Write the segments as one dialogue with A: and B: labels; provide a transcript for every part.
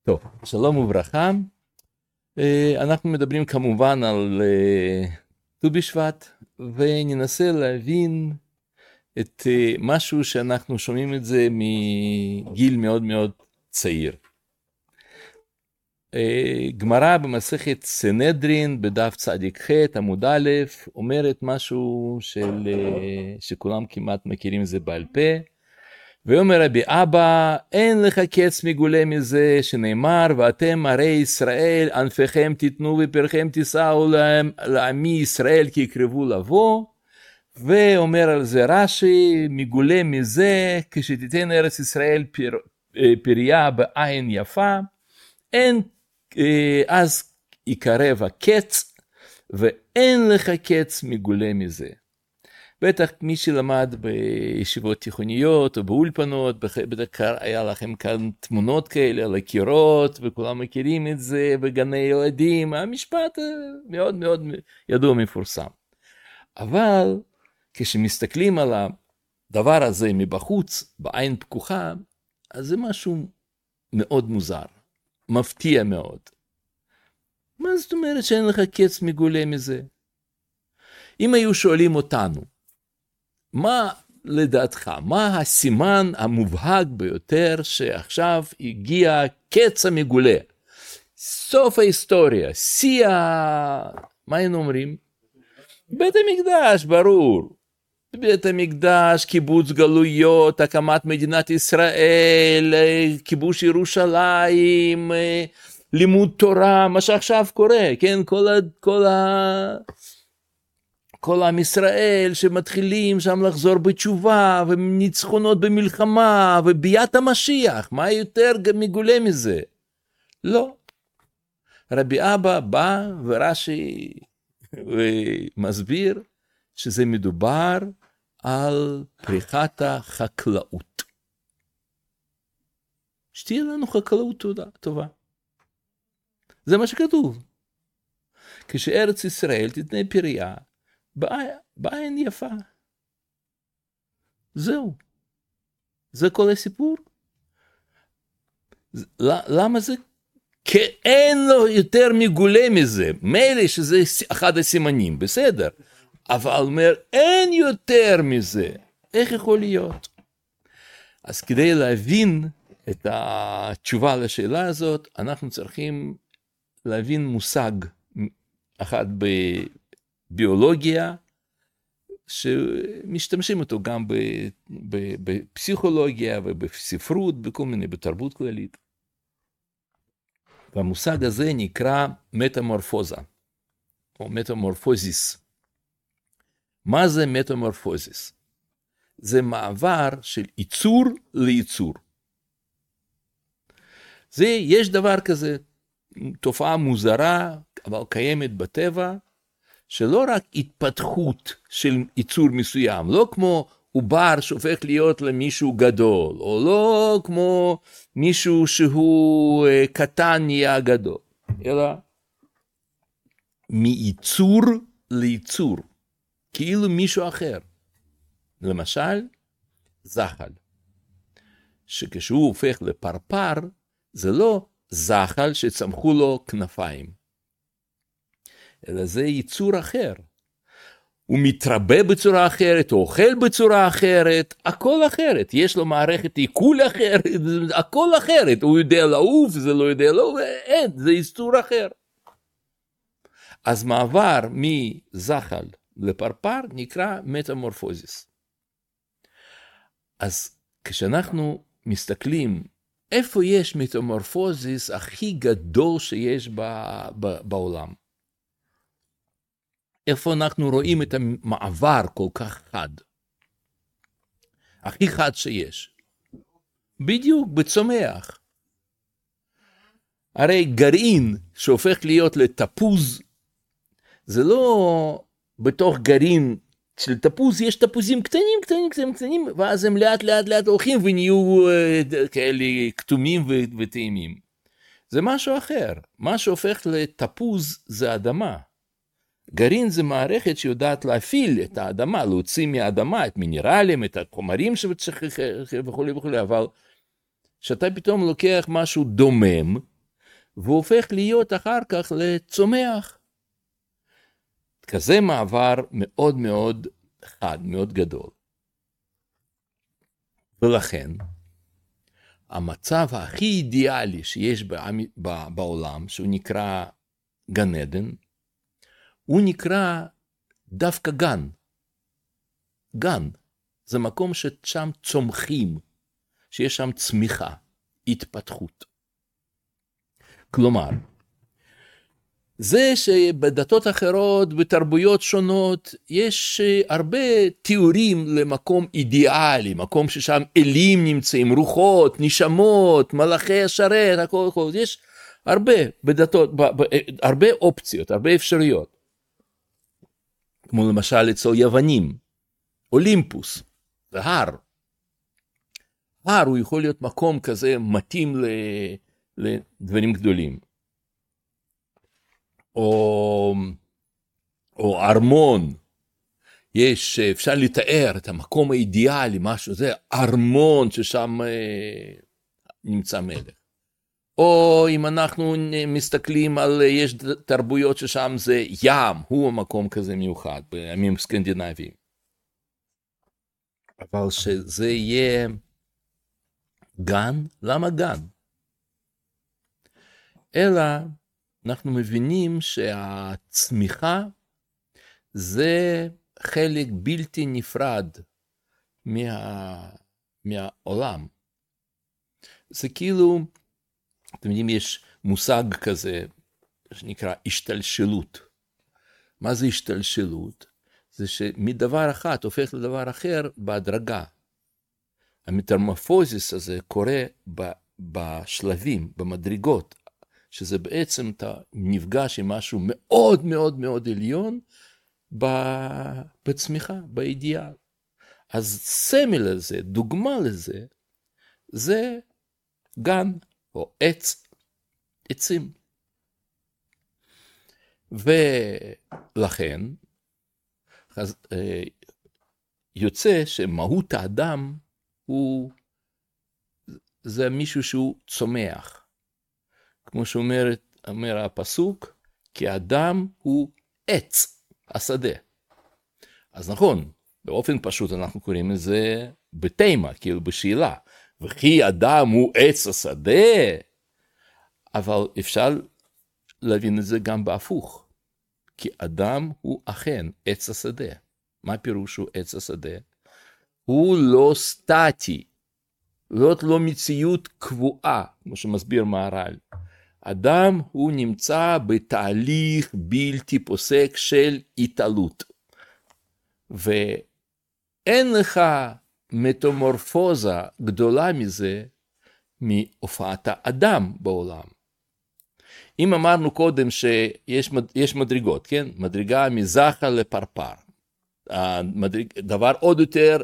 A: טוב, שלום וברכה. אנחנו מדברים כמובן על ט"ו בשבט, וננסה להבין את משהו שאנחנו שומעים את זה מגיל מאוד מאוד צעיר. גמרא במסכת סנהדרין בדף צדיק ח' עמוד א' אומרת משהו שכולם כמעט מכירים זה בעל פה, ואומר רבי אבא, אין לך קץ מגולה מזה שנאמר, ואתם הרי ישראל, ענפיכם תיתנו ופרחם תישאו לעמי ישראל כי יקרבו לבוא. ואומר על זה רש"י, מגולה מזה, כשתיתן ארץ ישראל פריה בעין יפה, אין אז יקרב הקץ, ואין לך קץ מגולה מזה. בטח מי שלמד בישיבות תיכוניות או באולפנות, בטח היה לכם כאן תמונות כאלה על הקירות, וכולם מכירים את זה בגני ילדים, המשפט מאוד מאוד ידוע מפורסם. אבל כשמסתכלים על הדבר הזה מבחוץ, בעין פקוחה, אז זה משהו מאוד מוזר, מפתיע מאוד. מה זאת אומרת שאין לך קץ מגולה מזה? אם היו שואלים אותנו, מה לדעתך, מה הסימן המובהק ביותר שעכשיו הגיע קץ המגולה? סוף ההיסטוריה, שיא מה היינו אומרים? בית המקדש, ברור. בית המקדש, קיבוץ גלויות, הקמת מדינת ישראל, כיבוש ירושלים, לימוד תורה, מה שעכשיו קורה, כן? כל עם ישראל שמתחילים שם לחזור בתשובה, וניצחונות במלחמה, וביאת המשיח, מה יותר מגולה מזה? לא. רבי אבא בא ורש"י ומסביר שזה מדובר על פריחת החקלאות. שתהיה לנו חקלאות טובה. זה מה שכתוב. כשארץ ישראל תתנה פריה, בעין יפה. זהו. זה כל הסיפור. למה זה? כי אין לו יותר מגולה מזה. מילא שזה אחד הסימנים, בסדר. אבל אומר, אין יותר מזה. איך יכול להיות? אז כדי להבין את התשובה לשאלה הזאת, אנחנו צריכים להבין מושג אחד ביולוגיה, שמשתמשים אותו גם בפסיכולוגיה ובספרות, בכל מיני, בתרבות כללית. והמושג הזה נקרא מטמורפוזה, או מטמורפוזיס. מה זה מטמורפוזיס? זה מעבר של ייצור לייצור. יש דבר כזה, תופעה מוזרה, אבל קיימת בטבע, שלא רק התפתחות של ייצור מסוים, לא כמו עובר שהופך להיות למישהו גדול, או לא כמו מישהו שהוא קטן נהיה גדול, אלא מייצור לייצור, כאילו מישהו אחר. למשל, זחל, שכשהוא הופך לפרפר, זה לא זחל שצמחו לו כנפיים, אלא זה ייצור אחר. הוא מתרבה בצורה אחרת, הוא אוכל בצורה אחרת, הכל אחרת. יש לו מערכת עיכול אחרת, הכל אחרת. הוא יודע לעוף, זה לא יודע לעוף, אין, זה ייצור אחר. אז מעבר מזחל לפרפר נקרא מטמורפוזיס. אז כשאנחנו מסתכלים, איפה יש מטמורפוזיס הכי גדול שיש בעולם? איפה אנחנו רואים את המעבר כל כך חד? הכי חד שיש. בדיוק, בצומח. הרי גרעין שהופך להיות לתפוז, זה לא בתוך גרעין של תפוז, יש תפוזים קטנים, ואז הם לאט הולכים ונהיו כאלה כתומים וטעימים. זה משהו אחר. מה שהופך לתפוז זה אדמה. גרעין זה מערכת שיודעת להפעיל את האדמה, להוציא מהאדמה את מינרלים, את החומרים וכו' וכו', אבל שאתה פתאום לוקח משהו דומם, והוא הופך להיות אחר כך לצומח. כזה מעבר מאוד מאוד חד, מאוד גדול. ולכן, המצב הכי אידיאלי שיש בעולם, שהוא נקרא גן עדן, הוא נקרא דווקא גן. גן, זה מקום ששם צומחים, שיש שם צמיחה, התפתחות. כלומר, זה שבדתות אחרות, בתרבויות שונות, יש הרבה תיאורים למקום אידיאלי, מקום ששם אלים נמצאים, רוחות, נשמות, מלאכי השרת, הכל. יש הרבה בדתות, הרבה אופציות, הרבה אפשרויות. כמו למשל אצל יוונים, אולימפוס, זה הר. הר הוא יכול להיות מקום כזה מתאים לדברים גדולים. או ארמון, אפשר לתאר את המקום האידיאלי, משהו, זה ארמון ששם נמצא מלך. או אם אנחנו מסתכלים על, יש תרבויות ששם זה ים, הוא המקום כזה מיוחד, בימים סקנדינביים. אבל שזה יהיה גן, למה גן? אלא אנחנו מבינים שהצמיחה זה חלק בלתי נפרד מהעולם. זה כאילו, אתם יודעים, יש מושג כזה שנקרא השתלשלות. מה זה השתלשלות? זה שמדבר אחד הופך לדבר אחר בהדרגה. המטמורפוזיס הזה קורה בשלבים, במדרגות, שזה בעצם אתה נפגש עם משהו מאוד מאוד מאוד עליון בצמיחה, באידיאל. אז סמל הזה, דוגמה לזה, זה גן או עצים. ולכן יוצא שמהות האדם זה מישהו שהוא צומח. כמו שאומר הפסוק, כי האדם הוא עץ השדה. אז נכון, באופן פשוט אנחנו קוראים את זה בתימה, כאילו בשאלה. וכי אדם הוא עץ השדה, אבל אפשר להבין את זה גם בהפוך. כי אדם הוא אכן עץ השדה. מה פירוש הוא עץ השדה? הוא לא סטטי, זאת לא מציאות קבועה, כמו שמסביר מהר"ל. אדם הוא נמצא בתהליך בלתי פוסק של התעלות. ואין לך מטמורפוזה גדולה מזה מהופעת האדם בעולם. אם אמרנו קודם שיש מדרגות, כן? מדרגה מזחל לפרפר. דבר עוד יותר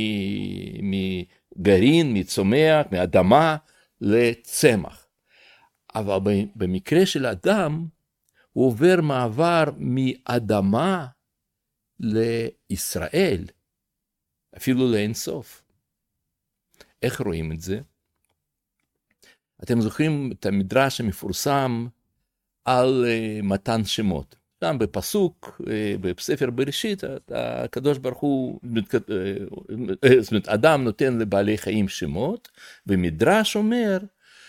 A: מגרעין, מצומח, מאדמה לצמח. אבל במקרה של אדם, הוא עובר מעבר מאדמה לישראל, אפילו לאין סוף. איך רואים את זה? אתם זוכרים את המדרש המפורסם על מתן שמות. שם בפסוק, בספר בראשית, הקדוש ברוך הוא, זאת אומרת, אדם נותן לבעלי חיים שמות, ומדרש אומר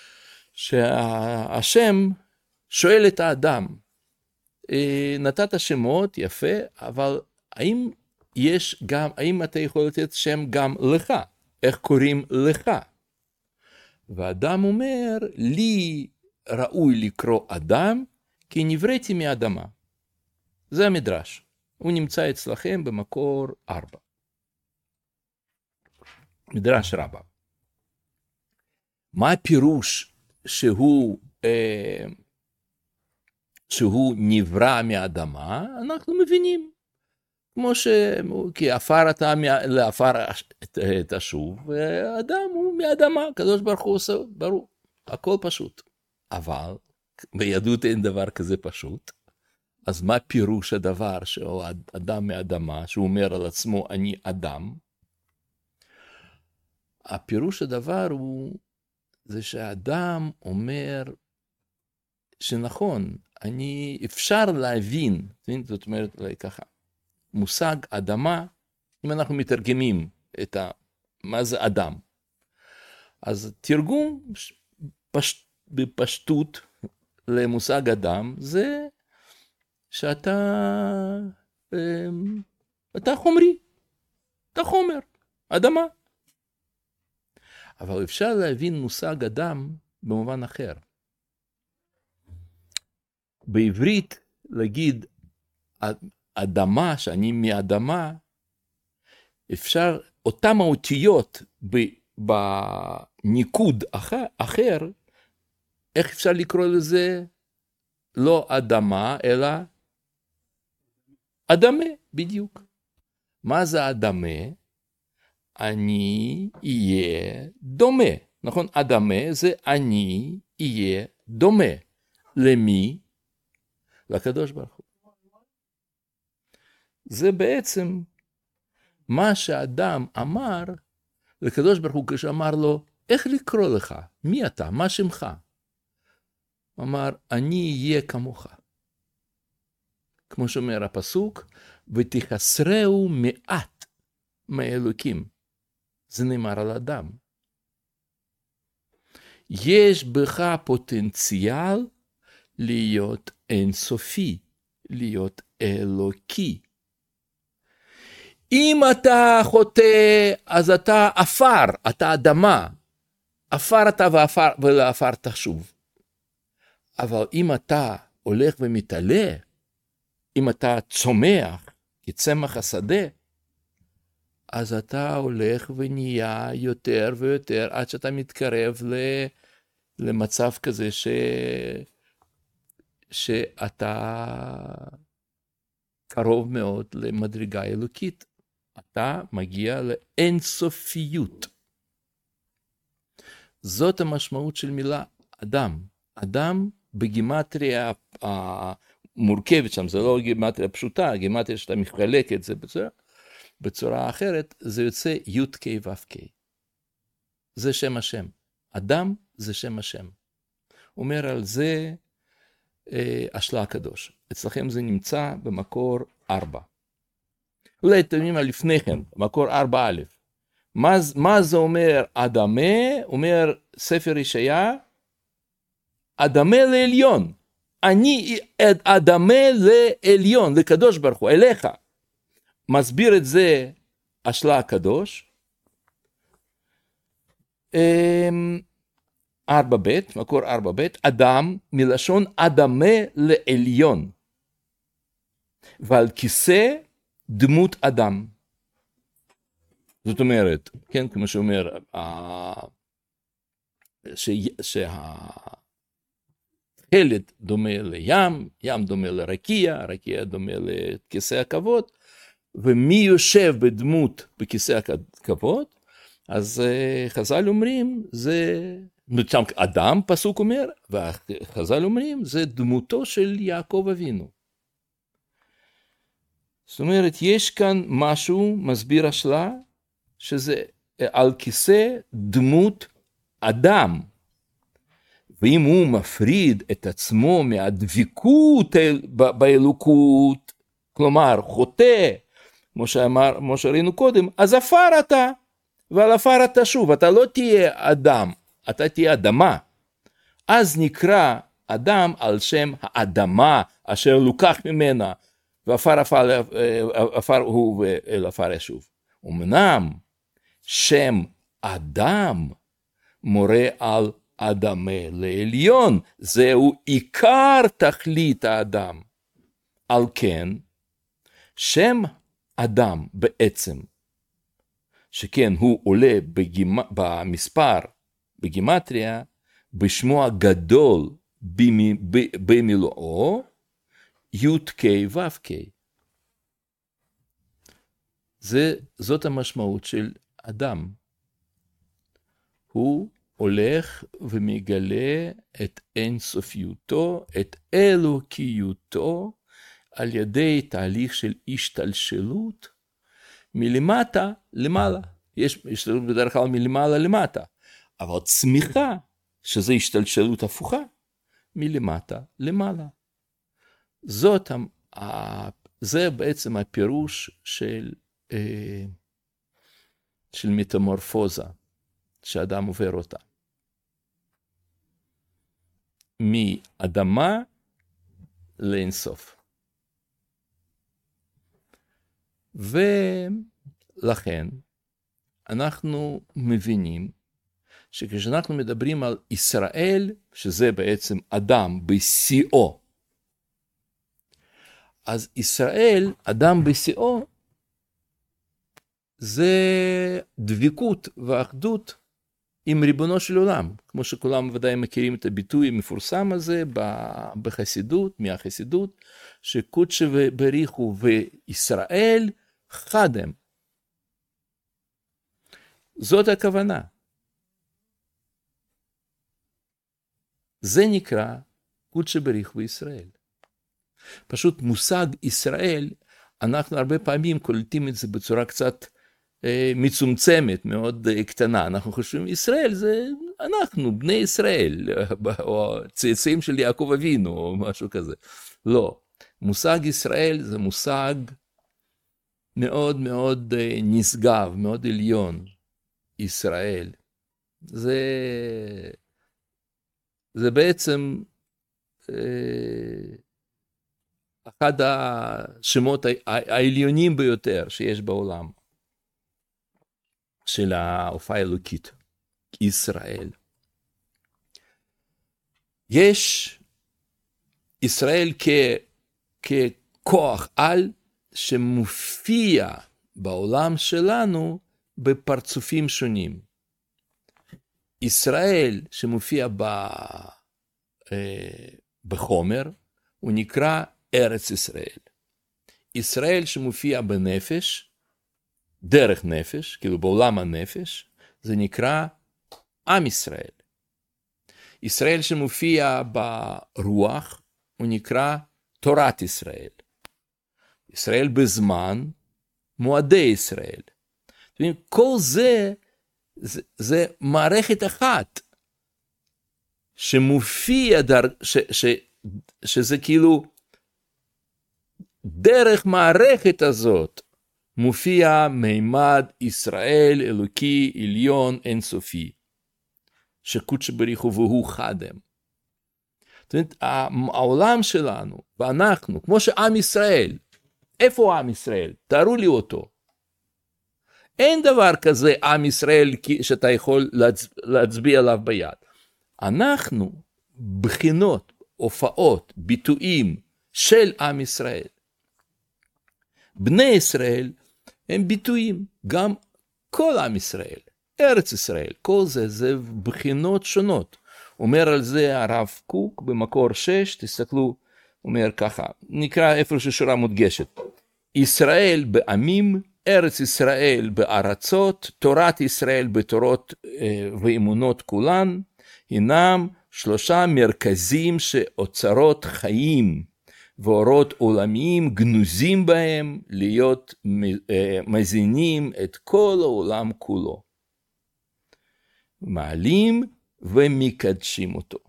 A: שהשם שואל את האדם, נתת שמות, יפה, אבל האם אתה יכול לתת שם גם לך? איך קוראים לך? והאדם אומר, לי ראוי לקרוא אדם, כי נבראתי מאדמה. זה המדרש. הוא נמצא אצלכם במקור 4. מדרש רבה. מה הפירוש שהוא נברא מאדמה? אנחנו מבינים. כי עפר אתה לעפר תשוב, ואדם הוא מאדמה, הקדוש ברוך הוא עושה, ברור, הכל פשוט. אבל ביהדות אין דבר כזה פשוט. אז מה פירוש הדבר שהוא אדם מאדמה, שהוא אומר על עצמו אני אדם? הפירוש הדבר זה שהאדם אומר שנכון, אפשר להבין, זאת אומרת ככה, מושג אדמה, אם אנחנו מתרגמים מה זה אדם, אז תרגום בפשטות למושג אדם, זה שאתה חומרי, אתה חומר, אדמה. אבל אפשר להבין מושג אדם במובן אחר. בעברית להגיד אדמה, שאני מאדמה, אפשר אותם האותיות בניקוד אחר, איך אפשר לקרוא לזה לא אדמה, אלא אדמה, בדיוק. מה זה אדמה? אני אהיה דומה. נכון? אדמה זה אני אהיה דומה. למי? לקדוש ברוך הוא. זה בעצם מה שאדם אמר לקדוש ברוך הוא כשאמר לו, איך לקרוא לך? מי אתה? מה שמך? אמר, אני אהיה כמוך. כמו שאומר הפסוק, ותחסרהו מעט מאלוקים. זה נאמר על אדם. יש בך פוטנציאל להיות אינסופי, להיות אלוקי. אם אתה חוטא, אז אתה אפר, אתה אדמה. אפר אתה ולאפר תשוב. אבל אם אתה הולך ומתעלה, אם אתה צומח כצמח השדה, אז אתה הולך ונהיה יותר ויותר עד שאתה מתקרב למצב כזה שאתה קרוב מאוד למדרגה אלוקית. אתה מגיע לאינסופיות. זאת המשמעות של מילה אדם. אדם בגימטריה המורכבת שם, זה לא גימטריה פשוטה, גימטריה שאתה מחלק את זה בצורה אחרת, זה יוצא י' ק' ו' ק'. זה שם השם. אדם זה שם השם. אומר על זה השלה הקדוש. אצלכם זה נמצא במקור 4. אולי תמימים על לפני כן, מקור 4א. מה זה אומר אדמה? אומר ספר ישעיה, אדמה לעליון. אני אדמה לעליון, לקדוש ברוך הוא, אליך. מסביר את זה השלה הקדוש. 4ב, מקור 4ב, אדם מלשון אדמה לעליון. ועל כיסא דמות אדם. זאת אומרת, כן, כמו שאומר, שהחלד דומה לים, ים דומה לרקיע, רקיע דומה לכיסא הכבוד, ומי יושב בדמות בכיסא הכבוד, אז חז"ל אומרים, זה, שם אדם פסוק אומר, וחז"ל אומרים, זה דמותו של יעקב אבינו. זאת אומרת, יש כאן משהו, מסביר השלה, שזה על כיסא דמות אדם. ואם הוא מפריד את עצמו מהדביקות באלוקות, כלומר חוטא, כמו שראינו קודם, אז אפר אתה, ועל אפר אתה שוב, אתה לא תהיה אדם, אתה תהיה אדמה. אז נקרא אדם על שם האדמה, אשר לוקח ממנה, ואפר הוא ואל אפר ישוב. אמנם שם אדם מורה על אדמה לעליון, זהו עיקר תכלית האדם. על כן, שם אדם בעצם, שכן הוא עולה במספר, בגימטריה, בשמו הגדול במילואו, י' ק' ו' ק'. זאת המשמעות של אדם. הוא הולך ומגלה את אינסופיותו, את אלוקיותו, על ידי תהליך של השתלשלות, מלמטה למעלה. יש השתלשלות בדרך כלל מלמעלה למטה, אבל צמיחה, שזה השתלשלות הפוכה, מלמטה למעלה. זה בעצם הפירוש של מטמורפוזה, שאדם עובר אותה. מאדמה לאינסוף. ולכן אנחנו מבינים שכשאנחנו מדברים על ישראל, שזה בעצם אדם בשיאו, אז ישראל, אדם בשיאו, זה דבקות ואחדות עם ריבונו של עולם, כמו שכולם ודאי מכירים את הביטוי המפורסם הזה בחסידות, מהחסידות, שקודש בריחו וישראל חד הם. זאת הכוונה. זה נקרא קודש בריחו וישראל. פשוט מושג ישראל, אנחנו הרבה פעמים קולטים את זה בצורה קצת מצומצמת, מאוד קטנה. אנחנו חושבים, ישראל זה אנחנו, בני ישראל, או צאצאים של יעקב אבינו, או משהו כזה. לא. מושג ישראל זה מושג מאוד מאוד נשגב, מאוד עליון. ישראל. זה בעצם אחד השמות העליונים ביותר שיש בעולם. של ההופעה האלוקית, ישראל. יש ישראל ככוח על שמופיע בעולם שלנו בפרצופים שונים. ישראל שמופיע בחומר, הוא נקרא ארץ ישראל. ישראל שמופיע בנפש, דרך נפש, כאילו בעולם הנפש, זה נקרא עם ישראל. ישראל שמופיע ברוח, הוא נקרא תורת ישראל. ישראל בזמן, מועדי ישראל. כל זה מערכת אחת, שמופיע, שזה כאילו, דרך מערכת הזאת, מופיע מימד ישראל אלוקי עליון אינסופי, שקודש בריחו והוא חד הם. זאת אומרת, העולם שלנו, ואנחנו, כמו שעם ישראל, איפה עם ישראל? תארו לי אותו. אין דבר כזה עם ישראל שאתה יכול להצביע עליו ביד. אנחנו, בחינות, הופעות, ביטויים של עם ישראל. בני ישראל הם ביטויים, גם כל עם ישראל, ארץ ישראל, כל זה בחינות שונות. אומר על זה הרב קוק במקור 6, תסתכלו, אומר ככה, נקרא איפה ששורה מודגשת. ישראל בעמים, ארץ ישראל בארצות, תורת ישראל בתורות ואמונות כולן, הינם 3 מרכזים שאוצרות חיים ואורות עולמיים גנוזים בהם להיות מזינים את כל העולם כולו. מעלים ומקדשים אותו.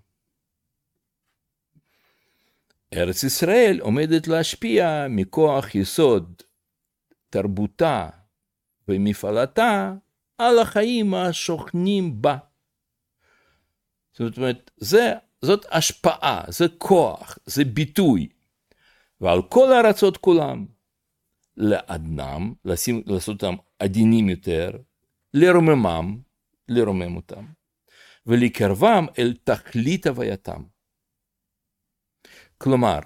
A: ארץ ישראל עומדת להשפיע מכוח יסוד תרבותה ומפעלתה על החיים השוכנים בה. זאת אומרת, זאת השפעה, זה כוח, זה ביטוי. ועל כל הארצות כולם, לאדנם, לעשות אותם עדינים יותר, לרומם אותם, ולקרבם אל תכלית הווייתם. כלומר,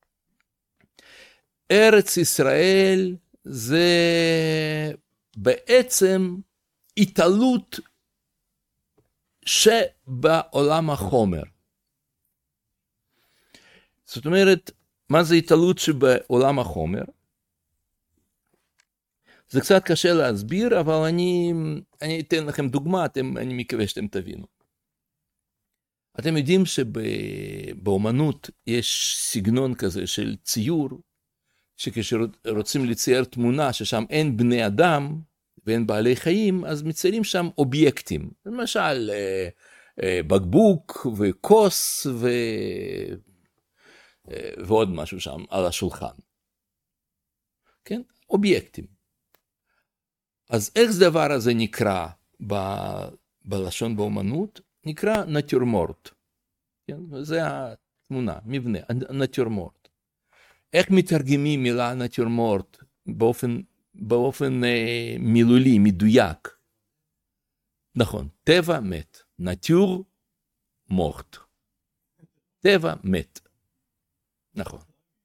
A: ארץ ישראל זה בעצם התעלות שבעולם החומר. זאת אומרת, מה זה התעלות שבעולם החומר? זה קצת קשה להסביר, אבל אני אתן לכם דוגמה, אני מקווה שאתם תבינו. אתם יודעים שבאומנות יש סגנון כזה של ציור, שכשרוצים לצייר תמונה ששם אין בני אדם ואין בעלי חיים, אז מציירים שם אובייקטים. למשל, בקבוק וכוס ועוד משהו שם על השולחן. כן? אובייקטים. אז איך הדבר הזה נקרא בלשון באומנות? נקרא נטורמורט. כן? זה התמונה, מבנה, נטורמורט. איך מתרגמים מילה נטורמורט באופן מילולי, מדויק? נכון, טבע מת. נטור מורט. טבע מת. נכון.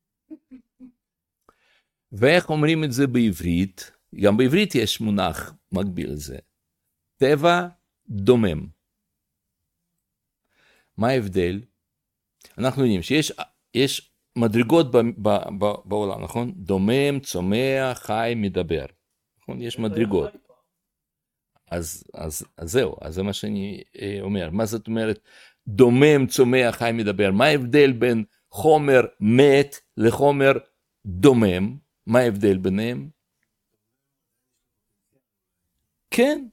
A: ואיך אומרים את זה בעברית? גם בעברית יש מונח מקביל לזה. טבע דומם. מה ההבדל? אנחנו יודעים שיש מדרגות בעולם, נכון? דומם, צומח, חי, מדבר. נכון? יש מדרגות. אז זהו, אז זה מה שאני אומר. מה זאת אומרת? דומם, צומח, חי, מדבר. מה ההבדל בין חומר מת לחומר דומם? מה ההבדל ביניהם? כן.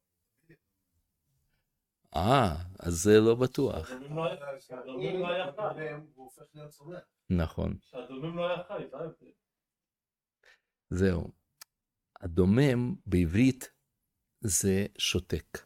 A: אז זה לא בטוח.
B: הדומם לא היה חי. הוא הופך להיות צומח.
A: נכון.
B: שהדומם לא היה חי, זה ההבדל.
A: זהו. הדומם בעברית זה שותק.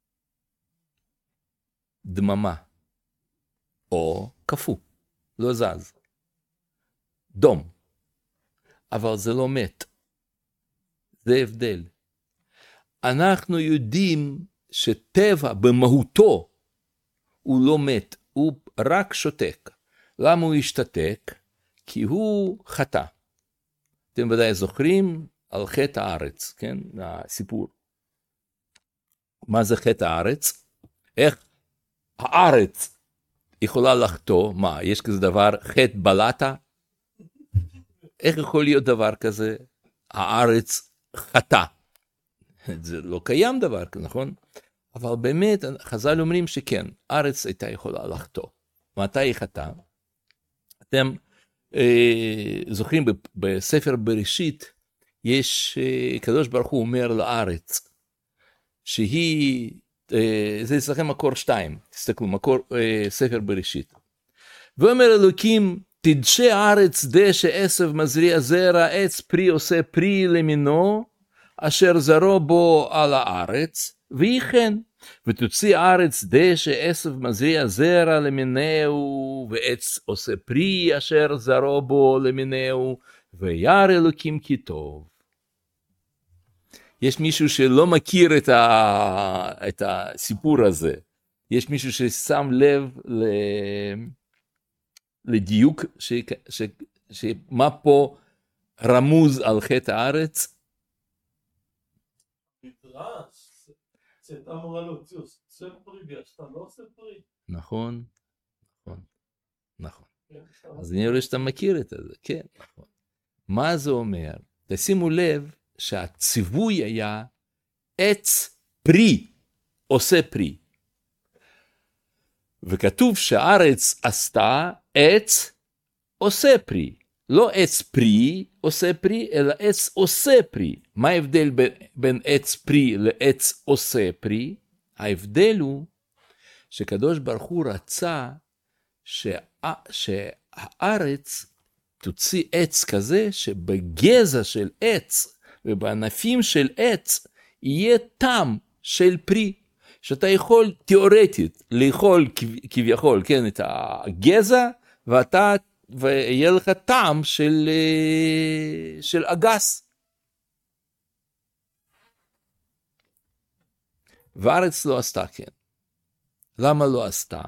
A: דממה. או קפוא. לא זז. דום. אבל זה לא מת. זה הבדל. אנחנו יודעים שטבע במהותו הוא לא מת, הוא רק שותק. למה הוא השתתק? כי הוא חטא. אתם ודאי זוכרים על חטא הארץ, כן? הסיפור. מה זה חטא הארץ? איך הארץ יכולה לחטוא? מה, יש כזה דבר חטא בלטה? איך יכול להיות דבר כזה? הארץ חטא. זה לא קיים דבר, נכון? אבל באמת, חז"ל אומרים שכן, הארץ הייתה יכולה לחטוא. מתי היא חטאה? אתם זוכרים בספר בראשית, יש, קדוש ברוך הוא אומר לארץ, שהיא, זה אצלכם מקור 2, תסתכלו, ספר בראשית. ואומר אלוקים, תדשא הארץ דשא עשב מזריע זרע, עץ פרי עושה פרי למינו, אשר זרעו בו על הארץ, ויהי כן. ותוציא הארץ דשא עשב מזריע זרע למינהו, ועץ עושה פרי אשר זרעו בו למינהו, וירא אלוקים כי טוב. יש מישהו שלא מכיר את הסיפור הזה. יש מישהו ששם לב לדיוק שמה פה רמוז על חטא הארץ?
B: מדרש, שאתה אמורה להוציא, עושה פרי ואתה לא עושה פרי.
A: נכון. אז אני רואה שאתה מכיר את זה, כן, נכון. מה זה אומר? תשימו לב שהציווי היה עץ פרי, עושה פרי. וכתוב שהארץ עשתה עץ עושה פרי. לא עץ פרי עושה פרי, אלא עץ עושה פרי. מה ההבדל בין עץ פרי לעץ עושה פרי? ההבדל הוא שקדוש ברוך הוא רצה שהארץ תוציא עץ כזה שבגזע של עץ ובענפים של עץ יהיה טעם של פרי. שאתה יכול תיאורטית לאכול כביכול, כן, את הגזע, ויהיה לך טעם של אגס. והארץ לא עשתה כן. למה לא עשתה?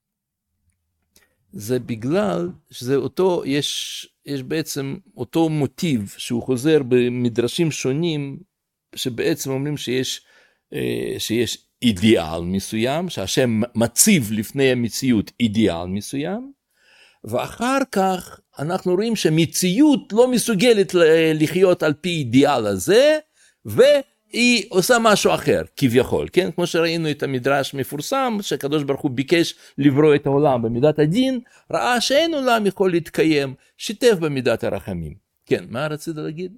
A: זה בגלל שזה אותו, יש בעצם אותו מוטיב שהוא חוזר במדרשים שונים, שבעצם אומרים שיש אידיאל מסוים, שהשם מציב לפני המציאות אידיאל מסוים, ואחר כך אנחנו רואים שמציאות לא מסוגלת לחיות על פי אידיאל הזה, והיא עושה משהו אחר, כביכול, כן? כמו שראינו את המדרש מפורסם, שקדוש ברוך הוא ביקש לברוא את העולם במידת הדין, ראה שאין עולם יכול להתקיים, שיתף במידת הרחמים. כן, מה רצית להגיד?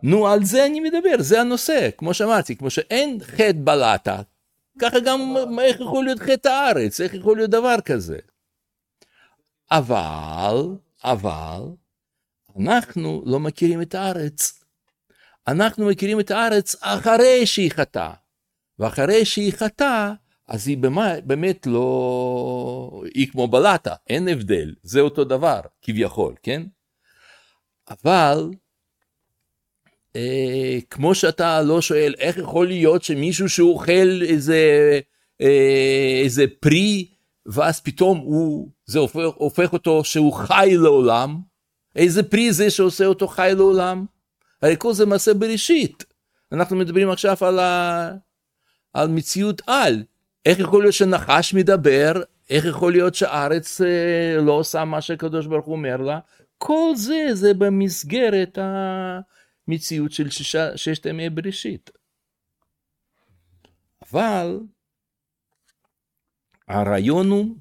A: נו, על זה אני מדבר, זה הנושא, כמו שאמרתי, כמו שאין חטא בלטה, ככה גם איך יכול להיות חטא הארץ, איך יכול להיות דבר כזה. אבל, אנחנו לא מכירים את הארץ. אנחנו מכירים את הארץ אחרי שהיא חטאה. ואחרי שהיא חטאה, אז היא באמת לא... היא כמו בלטה, אין הבדל, זה אותו דבר, כביכול, כן? אבל, כמו שאתה לא שואל, איך יכול להיות שמישהו שאוכל איזה פרי, ואז פתאום זה הופך אותו שהוא חי לעולם, איזה פרי זה שעושה אותו חי לעולם? הרי כל זה מעשה בראשית. אנחנו מדברים עכשיו על מציאות על. איך יכול להיות שנחש מדבר? איך יכול להיות שהארץ לא עושה מה שהקדוש ברוך הוא אומר לה? כל זה במסגרת המציאות של ששת ימי בראשית. אבל הרעיון הוא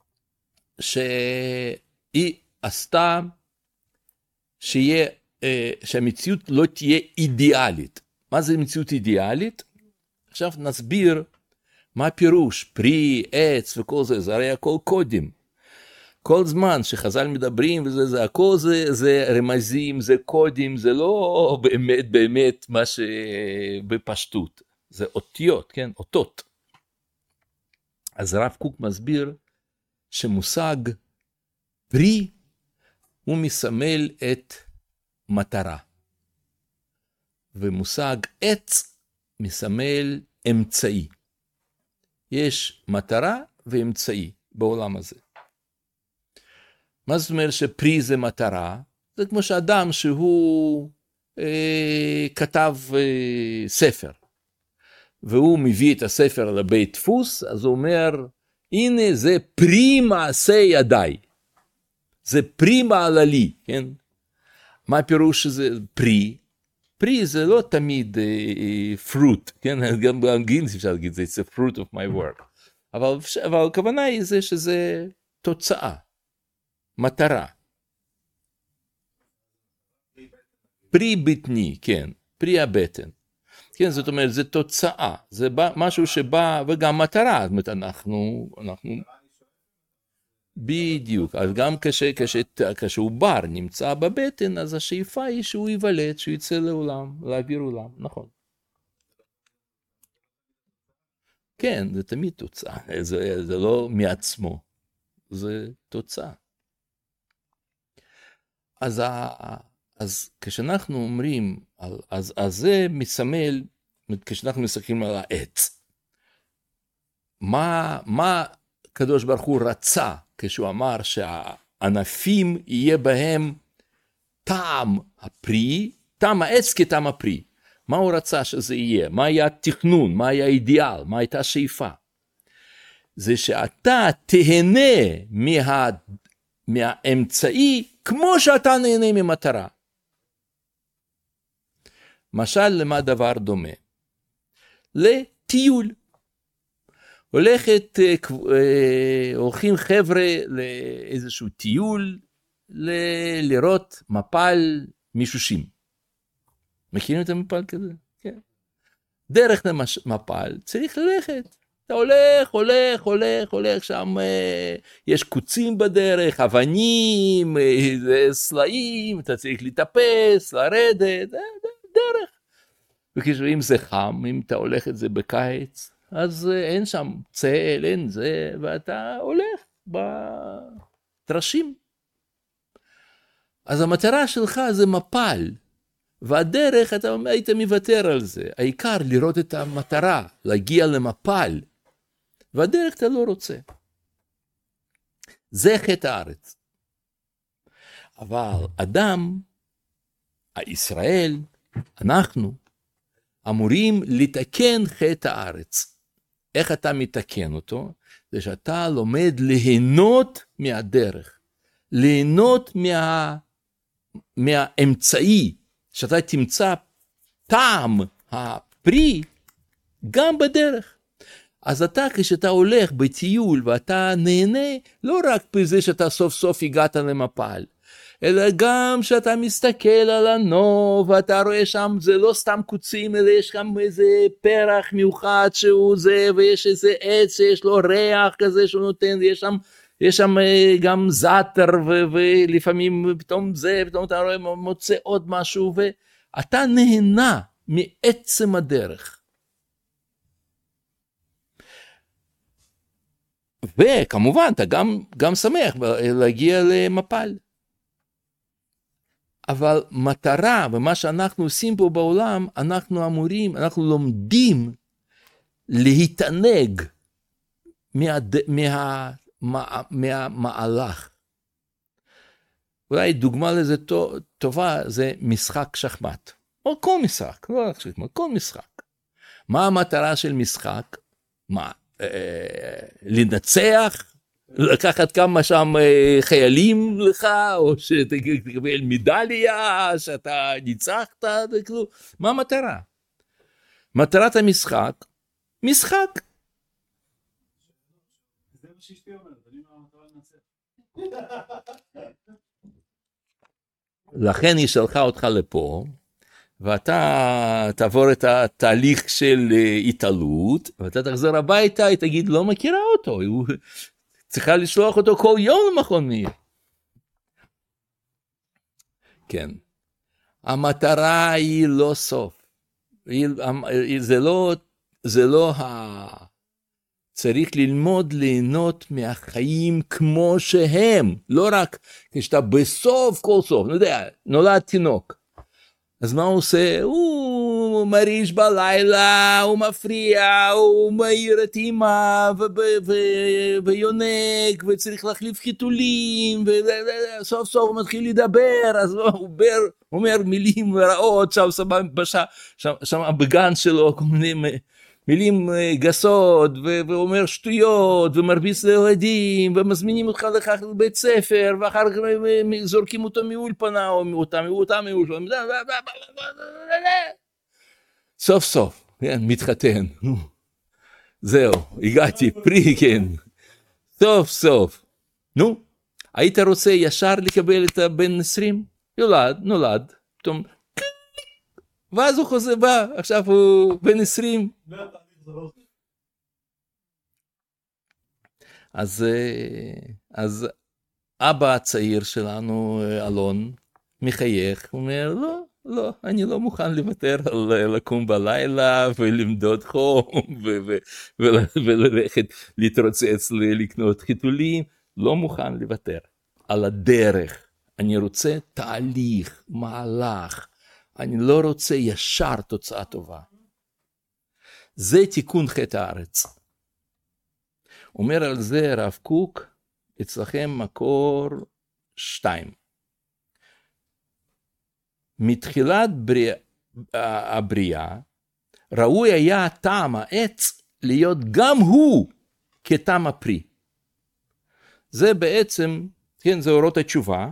A: שהיא עשתה שהמציאות לא תהיה אידיאלית. מה זה מציאות אידיאלית? עכשיו נסביר מה הפירוש, פרי, עץ וכל זה, זה הרי הכל קודים. כל זמן שחז"ל מדברים וזה הכל זה רמזים, זה קודים, זה לא באמת מה שבפשטות, זה אותיות, כן, אותות. אז הרב קוק מסביר שמושג פרי הוא מסמל את מטרה, ומושג עץ מסמל אמצעי. יש מטרה ואמצעי בעולם הזה. מה זאת אומרת שפרי זה מטרה? זה כמו שאדם שהוא כתב ספר, והוא מביא את הספר לבית דפוס, אז הוא אומר, הנה זה פרי מעשה ידיי. זה פרי מעללי, כן? מה הפירוש שזה פרי? פרי זה לא תמיד fruit, כן? גם באנגלית אפשר להגיד זה, it's a fruit of my work. אבל הכוונה היא זה שזה תוצאה, מטרה. פרי בטני, כן, פרי הבטן. כן, זאת אומרת, זה תוצאה, זה משהו שבא, וגם מטרה, זאת אומרת, אנחנו בדיוק, אז גם כשעובר נמצא בבטן, אז השאיפה היא שהוא ייוולד, שהוא יצא לעולם, לאוויר עולם, נכון. כן, זה תמיד תוצאה, זה לא מעצמו, זה תוצאה. אז כשאנחנו אומרים, אז זה מסמל, כשאנחנו מסתכלים על העץ, מה הקדוש ברוך הוא רצה, כשהוא אמר שהענפים יהיה בהם טעם הפרי, טעם העץ כטעם הפרי. מה הוא רצה שזה יהיה? מה היה התכנון? מה היה האידיאל? מה הייתה השאיפה? זה שאתה תהנה מהאמצעי כמו שאתה נהנה ממטרה. משל למה דבר דומה? לטיול. הולכים חבר'ה לאיזשהו טיול, לראות מפל מישושים. מכירים את המפל כזה? כן. דרך מפל צריך ללכת. אתה הולך, שם יש קוצים בדרך, אבנים, סלעים, אתה צריך לטפס, לרדת, דרך. וכשאם זה חם, אם אתה הולך את זה בקיץ, אז אין שם צל, אין זה, ואתה הולך בתרשים. אז המטרה שלך זה מפל, והדרך אתה היית מוותר על זה. העיקר לראות את המטרה, להגיע למפל, והדרך אתה לא רוצה. זה חטא הארץ. אבל אדם, הישראל, אנחנו, אמורים לתקן חטא הארץ. איך אתה מתקן אותו? זה שאתה לומד ליהנות מהדרך, ליהנות מהאמצעי, שאתה תמצא טעם הפרי גם בדרך. אז אתה כשאתה הולך בטיול ואתה נהנה, לא רק בזה שאתה סוף סוף הגעת למפל, אלא גם שאתה מסתכל על הנוף, ואתה רואה שם, זה לא סתם קוצים, אלא יש שם איזה פרח מיוחד שהוא זה, ויש איזה עץ שיש לו ריח כזה שהוא נותן, יש שם גם זאטר, ולפעמים פתאום זה, פתאום אתה רואה, מוצא עוד משהו, ואתה נהנה מעצם הדרך. וכמובן, אתה גם שמח להגיע למפל. אבל מטרה, ומה שאנחנו עושים פה בעולם, אנחנו לומדים להתענג מהמהלך. אולי דוגמה לזה טובה, זה משחק שחמט. או כל משחק, לא רק שחמט, כל משחק. מה המטרה של משחק? מה? לנצח? לקחת כמה שם חיילים לך, או שתקבל מדליה, שאתה ניצחת, מה המטרה? מטרת המשחק, משחק.
B: זה מה שאשתי אומרת, אני מה המטרה לנצח.
A: לכן היא שלחה אותך לפה, ואתה תעבור את התהליך של התעלות, ואתה תחזור הביתה, היא תגיד, לא מכירה אותו, הוא צריכה לשלוח אותו כל יום למכון מאיר. כן. המטרה היא לא סוף. זה לא צריך ללמוד ליהנות מהחיים כמו שהם, לא רק כשאתה בסוף כל סוף, נולד תינוק. אז מה הוא עושה? הוא מריש בלילה, הוא מפריע, הוא מעיר את אמא, ויונק, וצריך להחליף חיתולים, וסוף סוף הוא מתחיל לדבר, אז הוא אומר מילים רעות, שם בגן שלו, כל מיני מילים גסות, ואומר שטויות, ומרביץ לילדים, ומזמינים אותך לכך לבית ספר, ואחר כך זורקים אותו מאולפנה, או אותה מאולפנה, סוף סוף, מתחתן, זהו, הגעתי, פרי, כן, סוף סוף, נו, היית רוצה ישר לקבל את הבן 20? נולד, פתאום, ואז הוא חוזר בא, עכשיו הוא בן 20. אז אבא הצעיר שלנו, אלון, מחייך, הוא אומר, לא, אני לא מוכן לוותר על לקום בלילה ולמדוד חום וללכת להתרוצץ לקנות חיתולים, לא מוכן לוותר על הדרך. אני רוצה תהליך, מהלך, אני לא רוצה ישר תוצאה טובה. זה תיקון חטא הארץ. אומר על זה רב קוק, אצלכם מקור 2. מתחילת הבריאה, ראוי היה טעם העץ להיות גם הוא כטעם הפרי. זה בעצם, כן, זה אורות התשובה,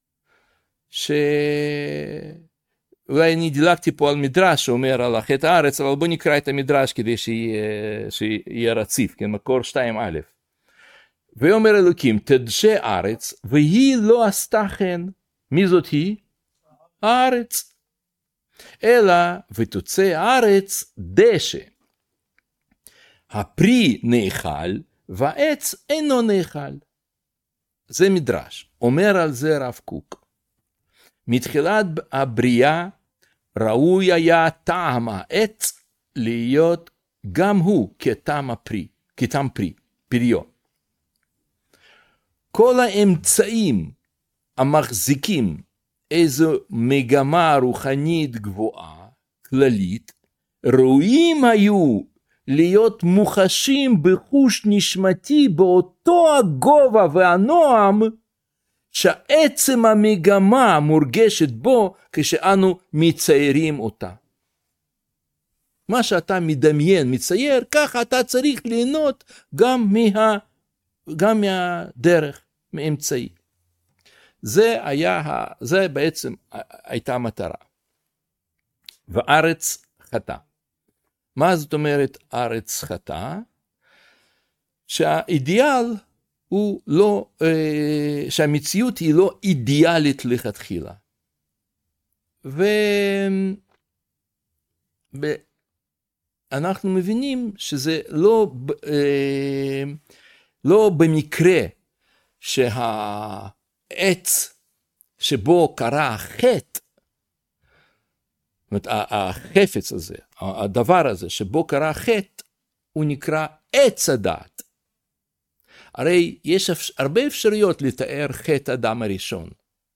A: אולי אני דילגתי פה על מדרש שאומר על חטא הארץ, אבל בוא נקרא את המדרש כדי שיהיה רציף, כן, מקור 2א. ויאמר אלוקים, תדשה ארץ, והיא לא עשתה כן. מי זאת היא? הארץ. אלא ותוצא הארץ דשא. הפרי נאכל, והעץ אינו נאכל. זה מדרש. אומר על זה רב קוק. מתחילת הבריאה ראוי היה טעם העץ להיות גם הוא כטעם הפרי, כטעם פרי, פריו. כל האמצעים המחזיקים איזו מגמה רוחנית גבוהה, כללית, ראויים היו להיות מוחשים בחוש נשמתי באותו הגובה והנועם, שעצם המגמה מורגשת בו כשאנו מציירים אותה. מה שאתה מדמיין, מצייר, ככה אתה צריך ליהנות גם מהדרך, מאמצעי. זה בעצם הייתה המטרה. וארץ חטא. מה זאת אומרת ארץ חטא? שהאידיאל הוא לא, שהמציאות היא לא אידיאלית לכתחילה. ואנחנו מבינים שזה לא במקרה שהעץ שבו קרה החטא, זאת אומרת, החפץ הזה, הדבר הזה שבו קרה חטא, הוא נקרא עץ הדעת. הרי יש הרבה אפשרויות לתאר חטא אדם הראשון.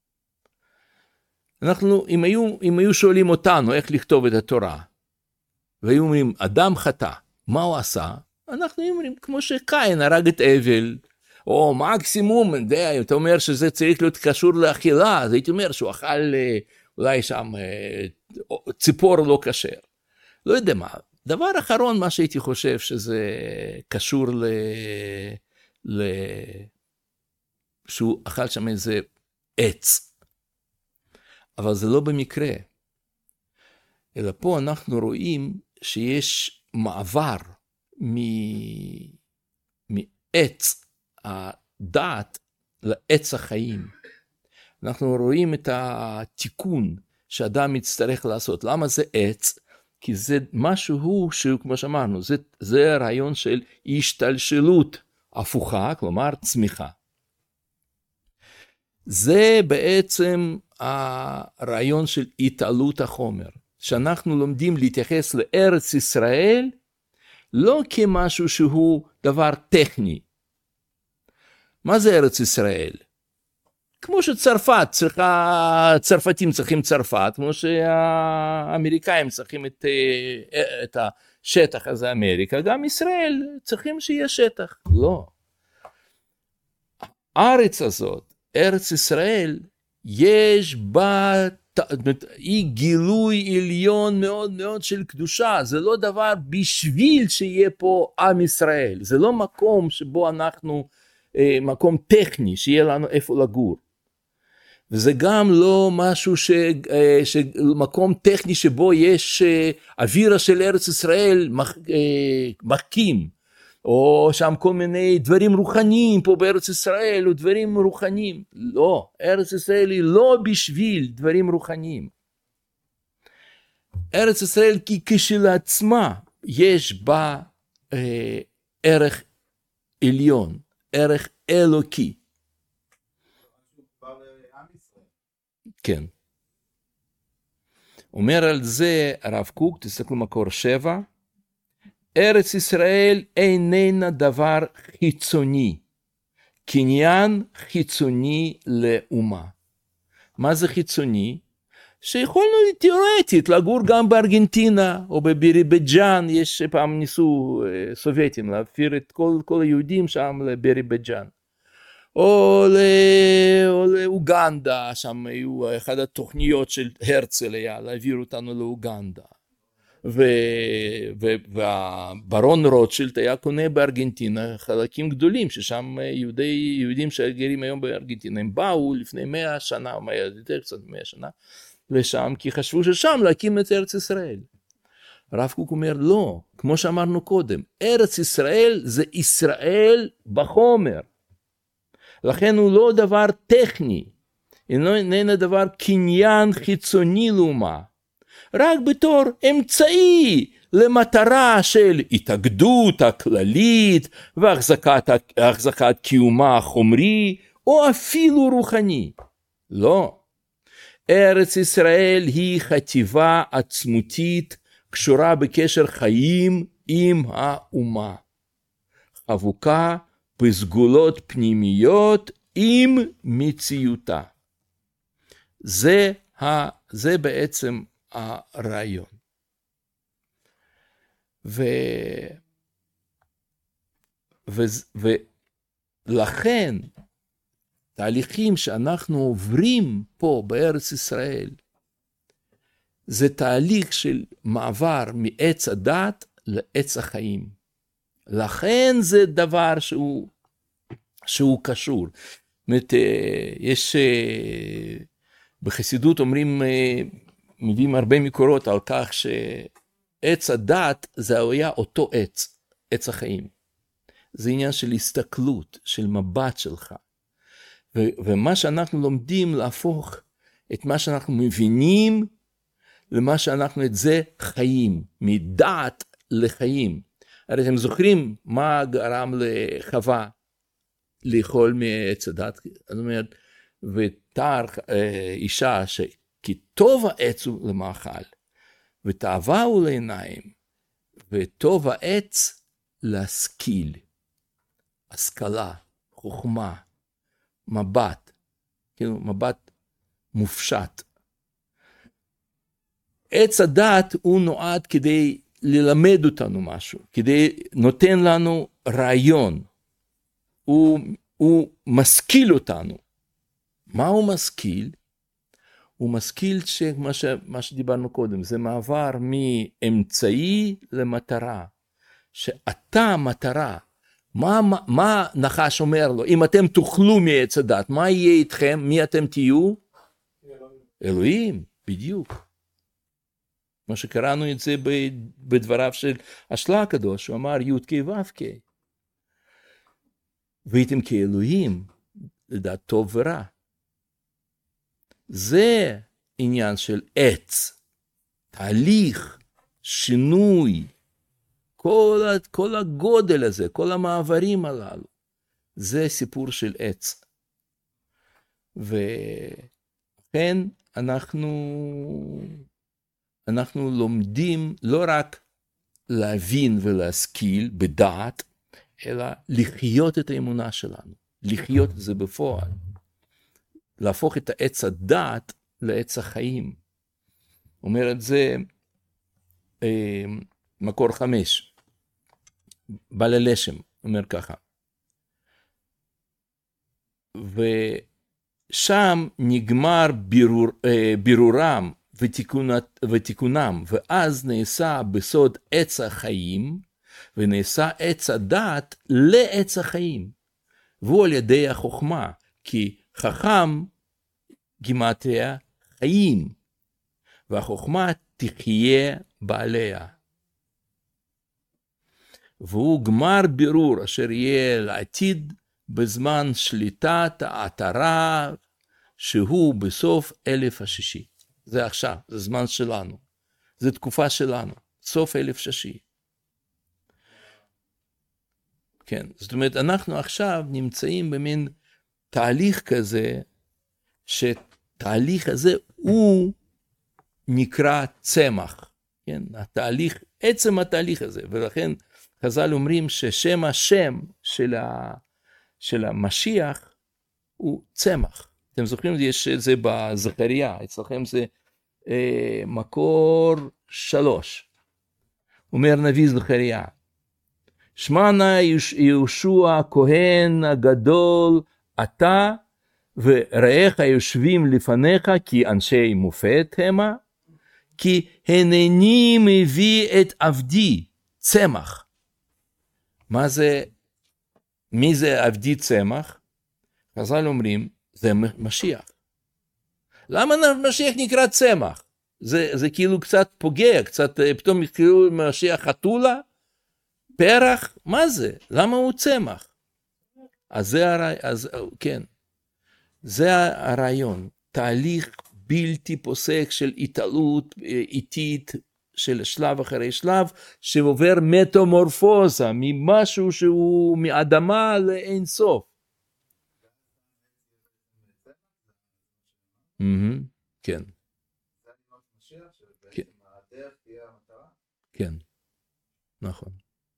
A: אנחנו, אם היו שואלים אותנו איך לכתוב את התורה, והיו אומרים, אדם חטא, מה הוא עשה? אנחנו אומרים, כמו שקין הרג את אבל, או מקסימום, אתה אומר שזה צריך להיות קשור לאכילה, אז הייתי אומר שהוא אכל אולי שם ציפור לא כשר. לא יודע מה. דבר אחרון, מה שהייתי חושב שזה קשור שהוא אכל שם איזה עץ. אבל זה לא במקרה. אלא פה אנחנו רואים שיש מעבר מעץ הדעת לעץ החיים. אנחנו רואים את התיקון שאדם יצטרך לעשות. למה זה עץ? כי זה משהו שהוא, כמו שאמרנו, זה רעיון של השתלשלות הפוכה, כלומר צמיחה. זה בעצם הרעיון של התעלות החומר, שאנחנו לומדים להתייחס לארץ ישראל, לא כמשהו שהוא דבר טכני. מה זה ארץ ישראל? כמו שצרפת צרפתים צריכים צרפת, כמו שהאמריקאים צריכים את השטח הזה אמריקה, גם ישראל צריכים שיהיה שטח. לא. הארץ הזאת, ארץ ישראל, יש בה, היא גילוי עליון מאוד מאוד של קדושה, זה לא דבר בשביל שיהיה פה עם ישראל, זה לא מקום שבו אנחנו, מקום טכני, שיהיה לנו איפה לגור. וזה גם לא משהו מקום טכני שבו יש אווירה של ארץ ישראל מחכים, או שם כל מיני דברים רוחניים פה בארץ ישראל, או דברים רוחניים. לא, ארץ ישראל היא לא בשביל דברים רוחניים. ארץ ישראל כשלעצמה יש בה ערך עליון, ערך אלוקי. כן. אומר על זה הרב קוק, תסתכלו מקור 7, ארץ ישראל איננה דבר חיצוני, קניין חיצוני לאומה. מה זה חיצוני? שיכולנו תיאורטית לגור גם בארגנטינה או בביריבג'אן, יש פעם ניסו סובייטים להעביר את כל היהודים שם לביריבג'אן. או לאוגנדה, שם היו אחד התוכניות של הרצל היה להעביר אותנו לאוגנדה. והברון רוטשילד היה קונה בארגנטינה חלקים גדולים, ששם יהודים שגרים היום בארגנטינה, הם באו לפני 100 שנה, או יותר קצת 100 שנה, לשם, כי חשבו ששם להקים את ארץ ישראל. הרב קוק אומר, לא, כמו שאמרנו קודם, ארץ ישראל זה ישראל בחומר. לכן הוא לא דבר טכני, איננו דבר קניין חיצוני לאומה, רק בתור אמצעי למטרה של התאגדות הכללית והחזקת קיומה החומרי או אפילו רוחני. לא. ארץ ישראל היא חטיבה עצמותית קשורה בקשר חיים עם האומה. חבוקה בסגולות פנימיות עם מציאותה. זה בעצם הרעיון. ולכן תהליכים שאנחנו עוברים פה בארץ ישראל, זה תהליך של מעבר מעץ הדת לעץ החיים. לכן זה דבר שהוא קשור. יש בחסידות אומרים, מביאים הרבה מקורות על כך שעץ הדת זה היה אותו עץ החיים. זה עניין של הסתכלות, של מבט שלך. ומה שאנחנו לומדים להפוך את מה שאנחנו מבינים, למה שאנחנו את זה חיים, מדעת לחיים. הרי אתם זוכרים מה גרם לחווה לאכול מעץ הדת? זאת אומרת, ותער אישה כי טוב העץ הוא למאכל, ותאווה הוא לעיניים, וטוב העץ להשכיל, השכלה, חוכמה, מבט, כאילו מבט מופשט. עץ הדת הוא נועד כדי ללמד אותנו משהו, נותן לנו רעיון, הוא משכיל אותנו. מה הוא משכיל? הוא משכיל מה שדיברנו קודם, זה מעבר מאמצעי למטרה, שאתה מטרה. מה נחש אומר לו? אם אתם תאכלו מעץ הדת, מה יהיה איתכם? מי אתם תהיו? אלוהים, בדיוק. מה שקראנו את זה בדבריו של השלה הקדוש, הוא אמר י' כ' ו' כ'. והייתם כאלוהים, לדעת טוב ורע. זה עניין של עץ, תהליך, שינוי, כל הגודל הזה, כל המעברים הללו, זה סיפור של עץ. וכן אנחנו לומדים לא רק להבין ולהשכיל בדעת, אלא לחיות את האמונה שלנו, לחיות את זה בפועל. להפוך את העץ הדעת לעץ החיים. אומר את זה מקור 5, בעל הלשם, אומר ככה. ושם נגמר בירורם ותיקונם, ואז נעשה בסוד עץ החיים, ונעשה עץ הדעת לעץ החיים. והוא על ידי החוכמה, כי חכם גימטריה חיים, והחוכמה תחיה בעליה. והוא גמר בירור אשר יהיה לעתיד בזמן שליטת העטרה, שהוא בסוף 1000 השישי. זה עכשיו, זה זמן שלנו, זה תקופה שלנו, סוף 1000 שישי. כן, זאת אומרת, אנחנו עכשיו נמצאים במין תהליך כזה, שתהליך הזה הוא נקרא צמח, כן? התהליך, עצם התהליך הזה, ולכן חז"ל אומרים ששם השם של המשיח הוא צמח. אתם זוכרים, יש את זה בזכריה, אצלכם זה מקור 3. אומר נביא זכריה, שמע נא יהושע הכהן הגדול אתה ורעיך יושבים לפניך כי אנשי מופת המה, כי הנני מביא את עבדי צמח. מי זה עבדי צמח? חז"ל אומרים, זה משיח. למה משיח נקרא צמח? זה כאילו קצת פוגע, קצת פתאום יקראו משיח חתולה, פרח, מה זה? למה הוא צמח? אז כן, זה הרעיון, תהליך בלתי פוסק של התעלות איטית, של שלב אחרי שלב, שעובר מטמורפוזה, ממשהו שהוא מאדמה לאין סוף. כן. כן, נכון.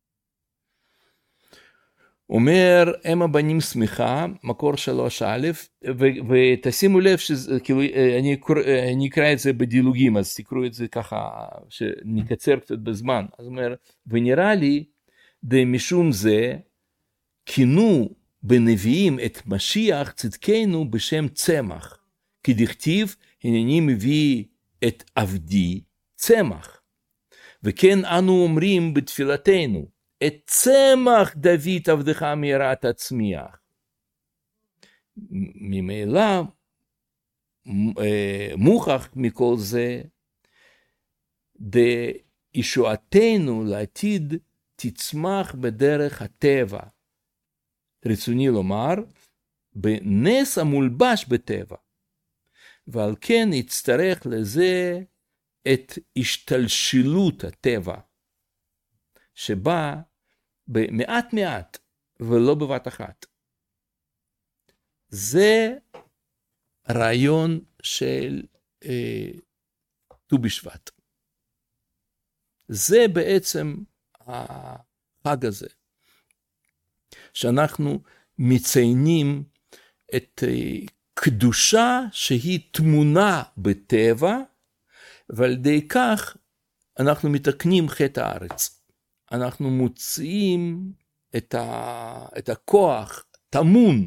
A: אומר, הם הבנים שמחה, מקור 3א, ותשימו לב שכאילו, אני אקרא את זה בדילוגים, אז תקראו את זה ככה, שנקצר קצת בזמן. אז אומר, ונראה לי, משום זה, כינו בנביאים את משיח צדקנו בשם צמח, כי דכתיב, הנני מביא את עבדי צמח. וכן אנו אומרים בתפילתנו, את צמח דוד עבדך מהרה תצמיח. ממילא מוכח מכל זה, ישועתנו לעתיד תצמח בדרך הטבע, רצוני לומר, בנס המולבש בטבע, ועל כן יצטרך לזה את השתלשלות הטבע, שבא במעט מעט ולא בבת אחת. זה רעיון של ט"ו בשבט. זה בעצם החג הזה, שאנחנו מציינים את קדושה שהיא תמונה בטבע, ועל ידי כך אנחנו מתקנים חטא הארץ. אנחנו מוציאים את הכוח טמון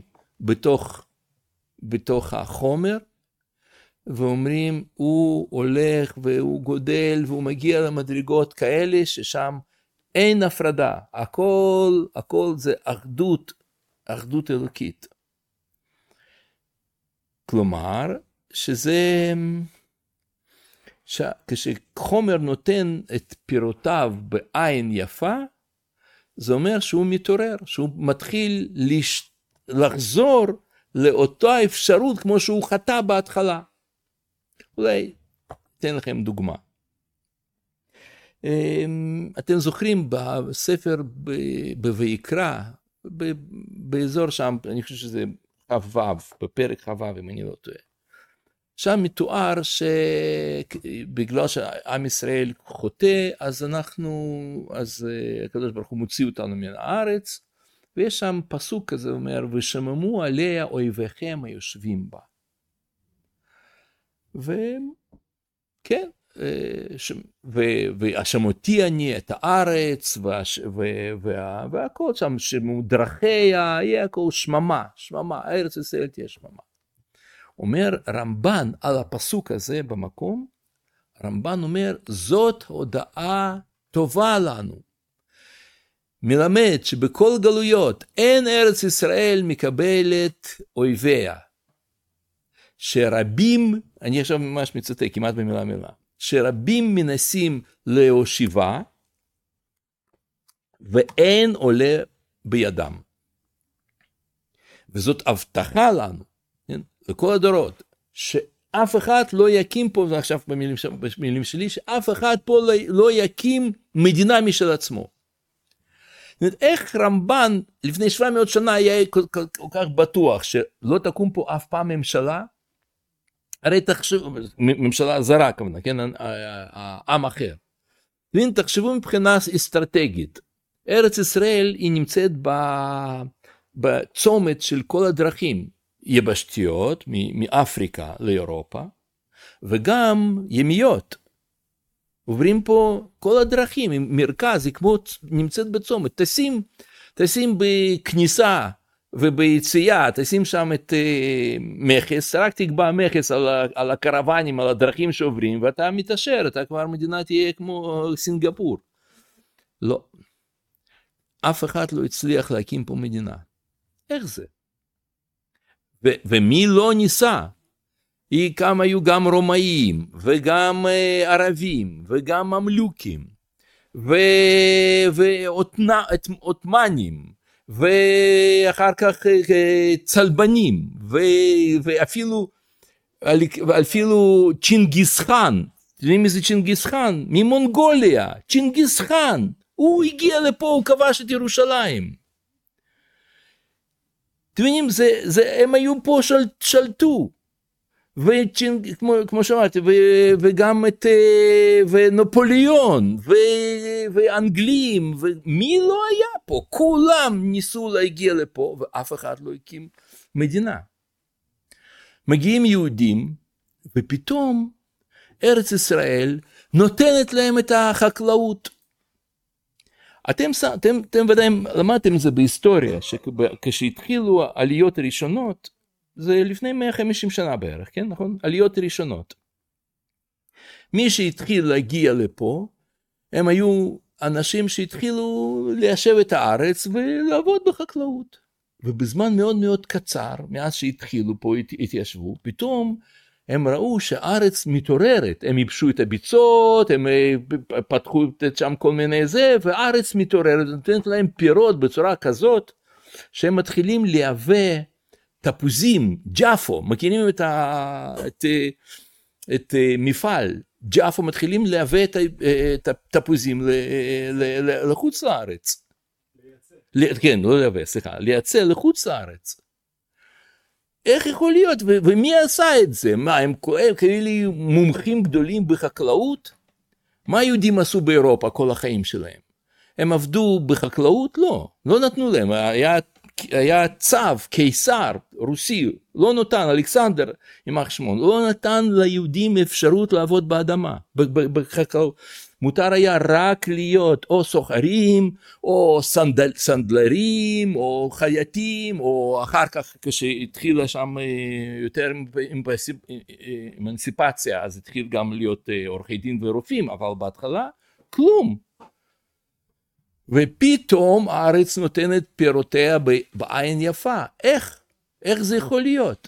A: בתוך החומר, ואומרים, הוא הולך והוא גודל, והוא מגיע למדרגות כאלה ששם אין הפרדה. הכל זה אחדות אלוקית. כלומר, כשחומר נותן את פירותיו בעין יפה, זה אומר שהוא מתעורר, שהוא מתחיל לחזור לאותה אפשרות כמו שהוא חטא בהתחלה. אולי אתן לכם דוגמה. אתם זוכרים בספר בויקרא, באזור שם, אני חושב שזה ח"ו, בפרק ח"ו אם אני לא טועה. שם מתואר שבגלל שעם ישראל חוטא, אז הקדוש ברוך הוא מוציא אותנו מן הארץ, ויש שם פסוק כזה אומר, ושממו עליה אויביכם היושבים בה. וכן, והשמותי אני את הארץ, והכל שם, שמודרכיה, יהיה הכל שממה, הארץ ישראל תהיה שממה. אומר רמב"ן על הפסוק הזה במקום, רמב"ן אומר, זאת הודעה טובה לנו. מלמד שבכל גלויות אין ארץ ישראל מקבלת אויביה. שרבים, אני עכשיו ממש מצטט כמעט במילה מילה, שרבים מנסים להושיבה, ואין עולה בידם. וזאת הבטחה לנו, לכל הדורות, שאף אחד לא יקים פה, ועכשיו במילים שלי, שאף אחד פה לא יקים מדינה משל עצמו. איך רמב"ן לפני 700 שנה היה כל כך בטוח שלא תקום פה אף פעם ממשלה? הרי תחשבו, ממשלה זרה כמובן, כן, העם אחר. תחשבו מבחינה אסטרטגית, ארץ ישראל היא נמצאת בצומת של כל הדרכים, יבשתיות, מאפריקה לאירופה, וגם ימיות. עוברים פה כל הדרכים, מרכז, היא כמו נמצאת בצומת, תשים בכניסה וביציאה, תשים שם את מכס, רק תקבע מכס על הקרוונים, על הדרכים שעוברים, ואתה מתאשר, אתה כבר מדינה תהיה כמו סינגפור. לא. אף אחד לא הצליח להקים פה מדינה. איך זה? ומי לא ניסה? כמה היו גם רומאים, וגם ערבים, וגם ממלוכים, ועות'מאנים, ואחר כך צלבנים, ואפילו צ'ינגיס חאן. יודעים מי זה צ'ינגיס חאן? ממונגוליה, צ'ינגיס חאן. הוא הגיע לפה, הוא כבש את ירושלים. אתם יודעים, הם היו פה שלטו. כמו שאמרתי, וגם ונפוליאון, ואנגלים, ומי לא היה פה? כולם ניסו להגיע לפה, ואף אחד לא הקים מדינה. מגיעים יהודים, ופתאום ארץ ישראל נותנת להם את החקלאות. אתם ודאי למדתם את זה בהיסטוריה, כשהתחילו העליות הראשונות, זה לפני 150 שנה בערך, כן, נכון? עליות ראשונות. מי שהתחיל להגיע לפה, הם היו אנשים שהתחילו ליישב את הארץ ולעבוד בחקלאות. ובזמן מאוד מאוד קצר, מאז שהתחילו פה, התיישבו, פתאום הם ראו שהארץ מתעוררת. הם ייבשו את הביצות, הם פתחו שם כל מיני זה, והארץ מתעוררת, נותנת להם פירות בצורה כזאת, שהם מתחילים לייבא תפוזים, ג'אפו, מכירים את מפעל, ג'אפו מתחילים לייבא את התפוזים לחוץ לארץ. כן, לא לייבא, סליחה, לייצא לחוץ לארץ. איך יכול להיות? ומי עשה את זה? מה, הם כאלה מומחים גדולים בחקלאות? מה היהודים עשו באירופה כל החיים שלהם? הם עבדו בחקלאות? לא נתנו להם. היה צו, קיסר, רוסי, לא נתן, אלכסנדר, יימח שמו, לא נתן ליהודים אפשרות לעבוד באדמה, בחקלאות. מותר היה רק להיות או סוחרים, או סנדלרים, או חייטים, או אחר כך כשהתחילה שם יותר אמנסיפציה, אז התחיל גם להיות עורכי דין ורופאים, אבל בהתחלה כלום. ופתאום הארץ נותנת פירותיה בעין יפה. איך זה יכול להיות?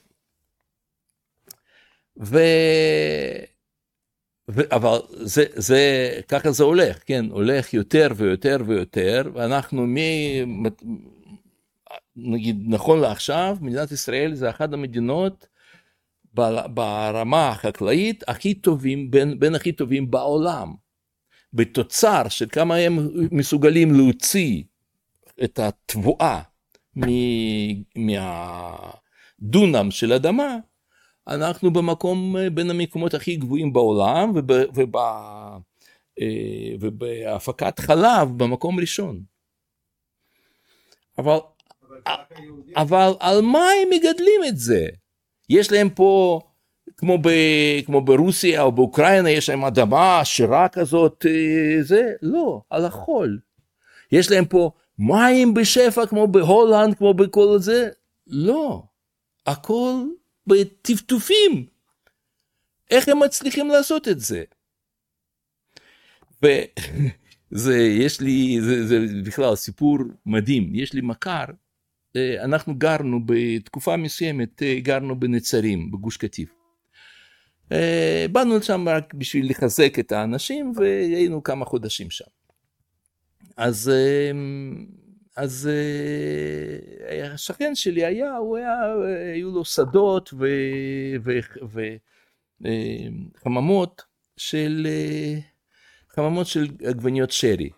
A: אבל ככה זה הולך, כן, הולך יותר ויותר ויותר, ואנחנו נגיד נכון לעכשיו, מדינת ישראל זה אחת המדינות ברמה החקלאית הכי טובים, בין הכי טובים בעולם. בתוצר של כמה הם מסוגלים להוציא את התבואה מהדונם של אדמה, אנחנו במקום בין המקומות הכי גבוהים בעולם, ובהפקת חלב במקום ראשון. אבל על מה הם מגדלים את זה? יש להם פה, כמו ברוסיה או באוקראינה, יש להם אדמה עשירה כזאת, לא, על החול. יש להם פה מים בשפע כמו בהולנד, כמו בכל זה, לא, הכל בטפטופים. איך הם מצליחים לעשות את זה? יש לי, זה בכלל סיפור מדהים, יש לי מכר, אנחנו גרנו בתקופה מסוימת, גרנו בנצרים, בגוש קטיף. באנו שם רק בשביל לחזק את האנשים, והיינו כמה חודשים שם. אז השכן שלי היו לו שדות וחממות של עגבניות שרי.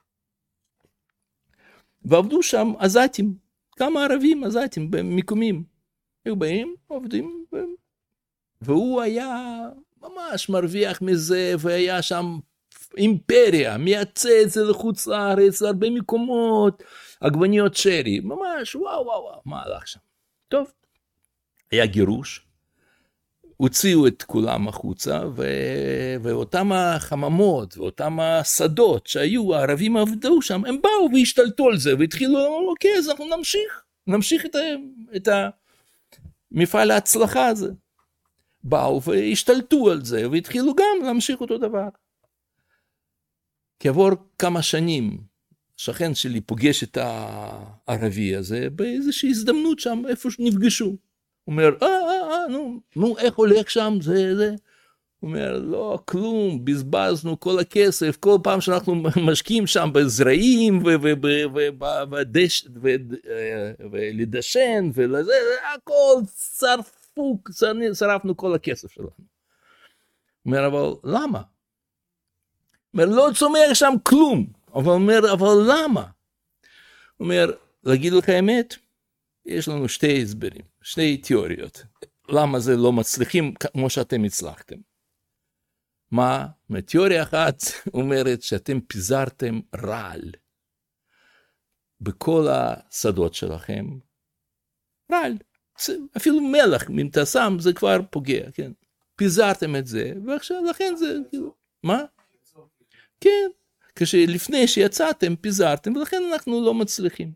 A: ועבדו שם עזתים, כמה ערבים עזתים במיקומים. היו באים, עובדים, והוא היה ממש מרוויח מזה, והיה שם אימפריה, מייצא את זה לחוץ לארץ, להרבה מקומות, עגבניות שרי, ממש וואו, מה הלך שם? טוב, היה גירוש, הוציאו את כולם החוצה, ואותם החממות, ואותם השדות שהיו, הערבים עבדו שם, הם באו והשתלטו על זה, והתחילו, אוקיי, אז אנחנו נמשיך את המפעל ההצלחה הזה. באו והשתלטו על זה, והתחילו גם להמשיך אותו דבר. כעבור כמה שנים, שכן שלי פוגש את הערבי הזה, באיזושהי הזדמנות שם, איפה שנפגשו. הוא אומר, נו, איך הולך שם, זה. הוא אומר, לא, כלום, בזבזנו כל הכסף, כל פעם שאנחנו משקיעים שם בזרעים, ולדשן, ולזה, הכל שרפנו כל הכסף שלנו. הוא אומר, אבל למה? הוא אומר, לא צומח שם כלום. אבל למה? הוא אומר, להגיד לך האמת, יש לנו שתי הסברים, שתי תיאוריות. למה זה לא מצליחים כמו שאתם הצלחתם? מה? תיאוריה אחת אומרת שאתם פיזרתם רעל בכל השדות שלכם. רעל. אפילו מלח, אם אתה שם, זה כבר פוגע, כן? פיזרתם את זה, ועכשיו לכן זה, מה? כן, כשלפני שיצאתם, פיזרתם, ולכן אנחנו לא מצליחים.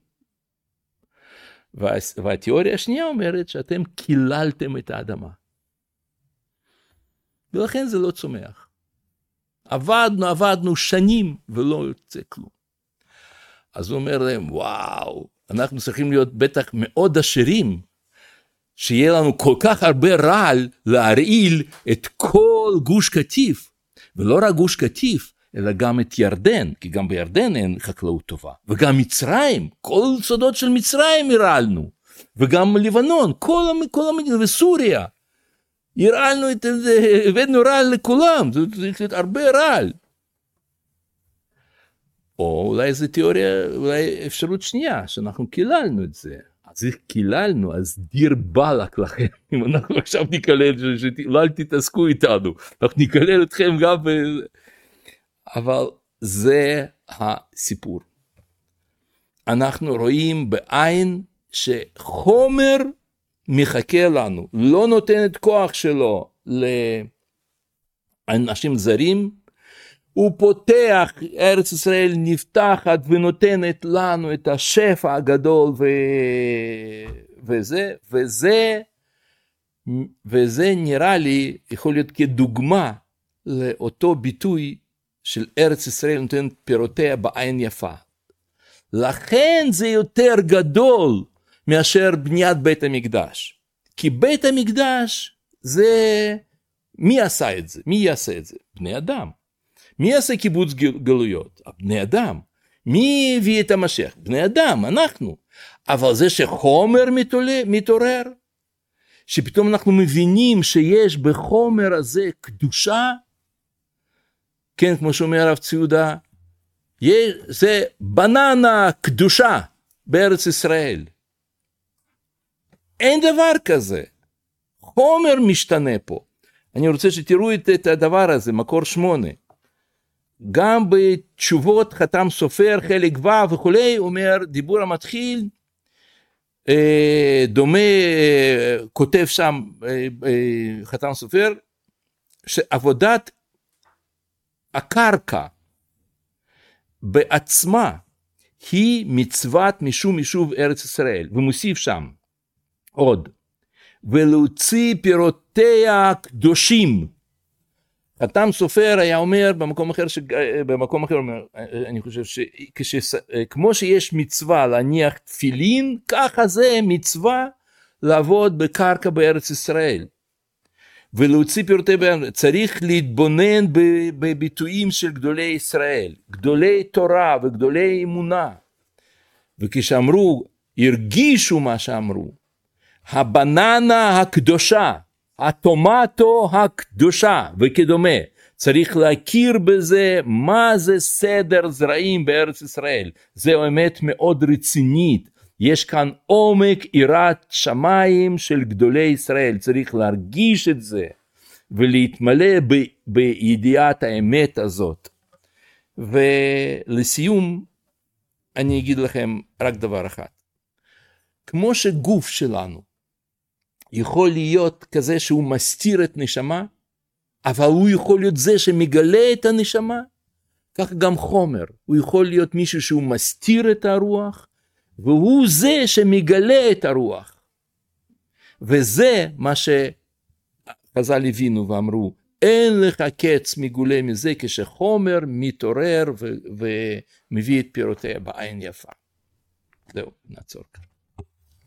A: והתיאוריה השנייה אומרת שאתם קיללתם את האדמה. ולכן זה לא צומח. עבדנו שנים, ולא יוצא כלום. אז הוא אומר להם, וואו, אנחנו צריכים להיות בטח מאוד עשירים, שיהיה לנו כל כך הרבה רעל להרעיל את כל גוש קטיף, ולא רק גוש קטיף, אלא גם את ירדן, כי גם בירדן אין חקלאות טובה, וגם מצרים, כל סודות של מצרים הרעלנו, וגם לבנון, כל המדינה, וסוריה, הרעלנו את זה, הבאנו רעל לכולם, זה הרבה רעל. או אולי זו תיאוריה, אולי אפשרות שנייה, שאנחנו קיללנו את זה. אז איך קיללנו, אז דיר בלק לכם, אם אנחנו עכשיו נקלל, אל תתעסקו איתנו, אנחנו נקלל אתכם גם, אבל זה הסיפור. אנחנו רואים בעין שחומר מחכה לנו, לא נותן את כוח שלו לאנשים זרים, הוא פותח, ארץ ישראל נפתחת ונותנת לנו את השפע הגדול וזה נראה לי יכול להיות כדוגמה לאותו ביטוי של ארץ ישראל נותנת פירותיה בעין יפה. לכן זה יותר גדול מאשר בניית בית המקדש. כי בית המקדש זה, מי עשה את זה? מי יעשה את זה? בני אדם. מי יעשה קיבוץ גלויות? בני אדם. מי הביא את המשיח? בני אדם, אנחנו. אבל זה שחומר מתעורר, שפתאום אנחנו מבינים שיש בחומר הזה קדושה, כן, כמו שאומר הרב ציודה, זה בננה קדושה בארץ ישראל. אין דבר כזה. חומר משתנה פה. אני רוצה שתראו את הדבר הזה, מקור 8. גם בתשובות חתם סופר, חלק ו' וכולי, אומר, דיבור המתחיל, דומה, כותב שם חתם סופר, שעבודת הקרקע בעצמה היא מצוות משום יישוב ארץ ישראל, ומוסיף שם עוד, ולהוציא פירותיה קדושים. חתם סופר היה אומר במקום אחר, אני חושב שכמו שיש מצווה להניח תפילין, ככה זה מצווה לעבוד בקרקע בארץ ישראל. ולהוציא פירותיה, צריך להתבונן בביטויים של גדולי ישראל, גדולי תורה וגדולי אמונה. וכשאמרו, הרגישו מה שאמרו, הבננה הקדושה, הטומטו הקדושה וכדומה, צריך להכיר בזה מה זה סדר זרעים בארץ ישראל. זו אמת מאוד רצינית. יש כאן עומק יראת שמיים של גדולי ישראל. צריך להרגיש את זה ולהתמלא בידיעת האמת הזאת. ולסיום אני אגיד לכם רק דבר אחד. כמו שגוף שלנו יכול להיות כזה שהוא מסתיר את נשמה, אבל הוא יכול להיות זה שמגלה את הנשמה, כך גם חומר. הוא יכול להיות מישהו שהוא מסתיר את הרוח, והוא זה שמגלה את הרוח. וזה מה שחז"ל הבינו ואמרו, אין לך קץ מגולה מזה, כשחומר מתעורר ומביא את פירותיה בעין יפה. זהו, נעצור כאן.